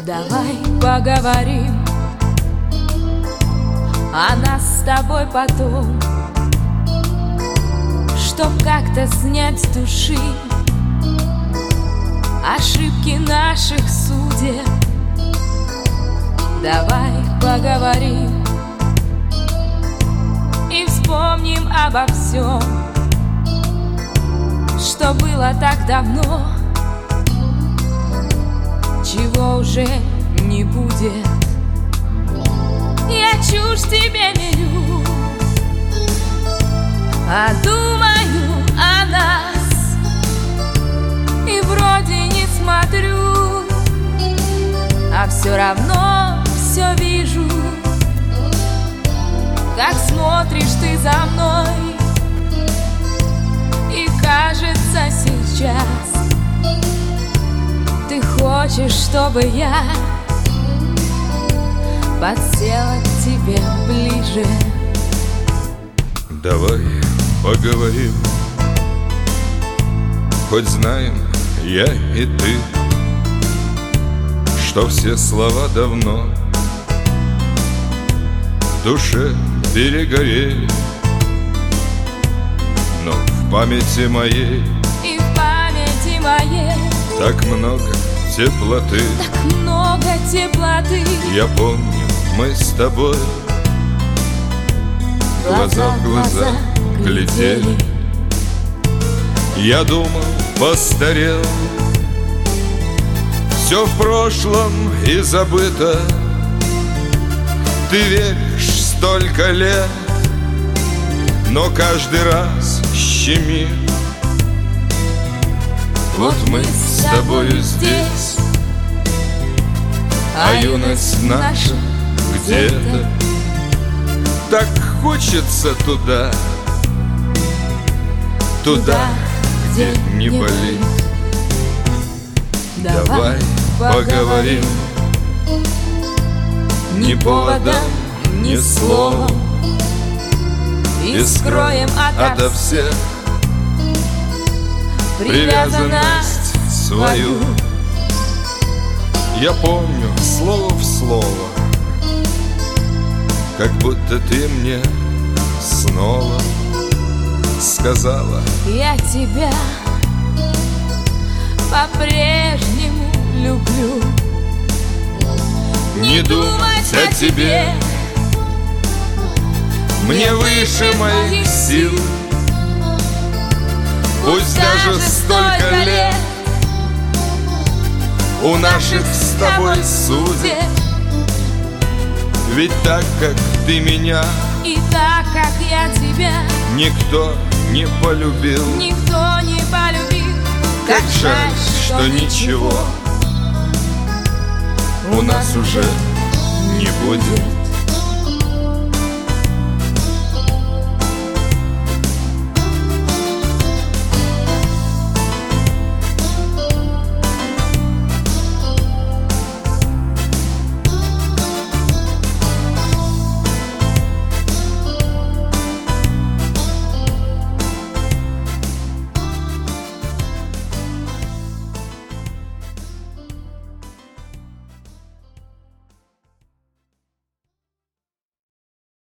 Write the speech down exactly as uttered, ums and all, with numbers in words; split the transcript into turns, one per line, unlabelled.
Давай поговорим о нас с тобой потом, чтоб как-то снять с души ошибки наших судеб. Давай поговорим и вспомним обо всем, что было так давно, чего уже не будет. Я чушь тебе мелю, а думаю о нас, и вроде не смотрю, а все равно все вижу, как смотришь ты за мной. И кажется сейчас ты хочешь, чтобы я подсела к тебе ближе.
Давай поговорим, хоть знаем я и ты, что все слова давно в душе перегорели, но в памяти моей,
и в памяти моей
так много теплоты,
так много теплоты.
Я помню, мы с тобой глаза в глаза глядели. Я думал, постарел, все в прошлом и забыто. Ты веришь столько лет, но каждый раз щемит. Вот мы с тобою здесь, а юность наша где-то. Так хочется туда, туда, где не болит. Давай поговорим, ни поводом, ни словом,
и скроем ото
ото всех привязанность свою. Я помню слово в слово, как будто ты мне снова сказала:
я тебя по-прежнему люблю.
не думать о тебе мне выше моих сил. Пусть даже столько лет у наших с тобой судеб, ведь так, как ты меня,
и так, как я тебя,
никто не полюбил.
никто не полюбил.
Как жаль, что ничего у нас уже не будет.